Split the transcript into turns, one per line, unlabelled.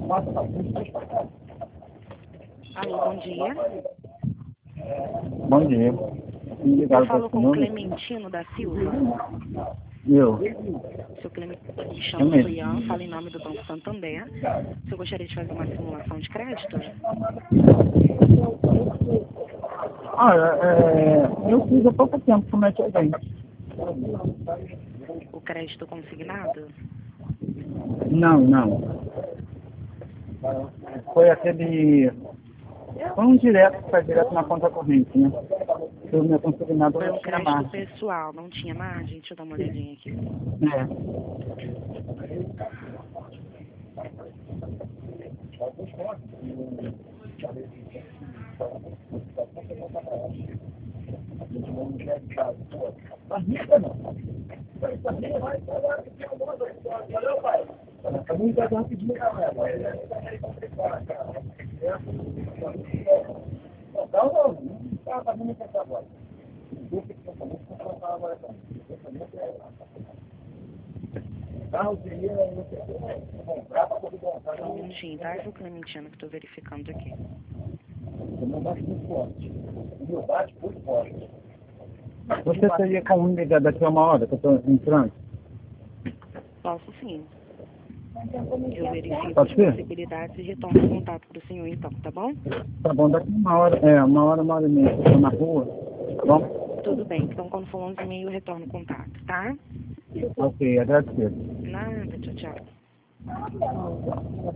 Alô, bom dia.
Bom dia.
Eu falo com o Clementino da Silva.
Eu.
Seu Clementino, me
Eu
chamo
mesmo.
Suian, falo em nome do Banco Santander. O senhor gostaria de fazer uma simulação de crédito?
Eu fiz há pouco tempo, como é que é bem?
O crédito consignado?
Não. Foi aquele... Foi um direto, que faz direto na conta corrente, né? O meu consignado
Foi
não
um
tinha
crédito
margem.
pessoal, não tinha margem? Deixa eu dar uma olhadinha aqui. Só um minutinho, tá? Seu Clementino, que estou verificando aqui.
Você seria como me ligar daqui a uma hora que eu estou entrando?
Posso sim. Eu verifico
Pode
as
ser?
possibilidades e retorno o contato para o senhor então, tá bom?
Tá bom, daqui uma hora e meia, eu estou na rua, tá bom?
Tudo bem, então quando for 11h30 eu retorno o contato, tá?
Ok, agradeço.
Nada, tchau, tchau.